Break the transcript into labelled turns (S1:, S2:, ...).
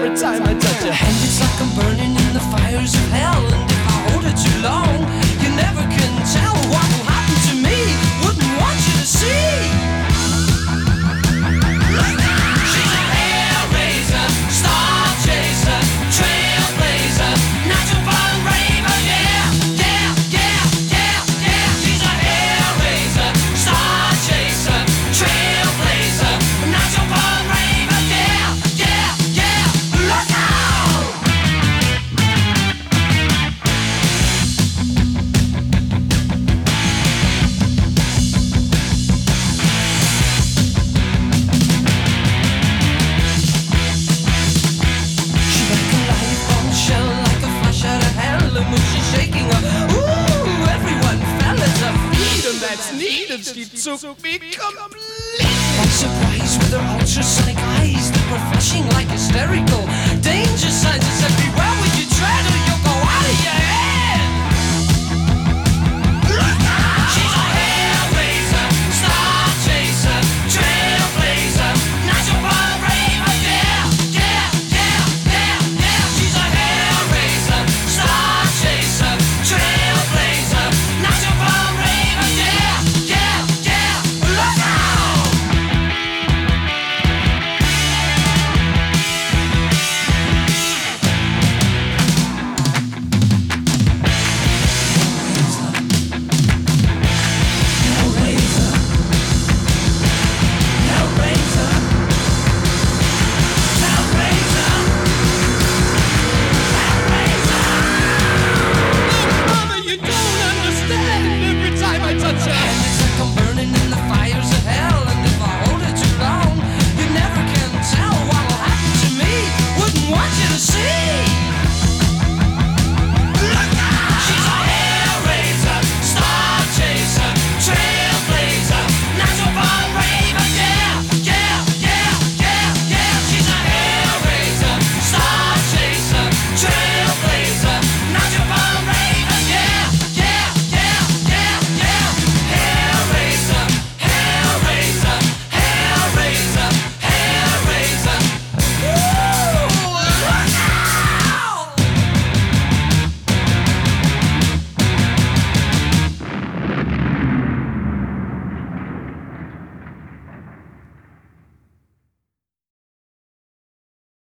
S1: every time I touch her hand. It's like I'm burning in the fires of hell, and if I hold it too long, you never can tell what will happen to me. Wouldn't want you to see. She's a hellraiser, star chaser, trailblazer, natural born raver, yeah, yeah, yeah, yeah, yeah. She's a hellraiser, star chaser, trailblazer, natural born raver, yeah, yeah, yeah. Look out! She's like a light bombshell, like a flash out of hell, and when she's shaking up, ooh, everyone fell at her feet, and that's neat, and she took me completely by surprise with her ultrasonic eyes that were flashing like hysterical danger signs. It's everywhere.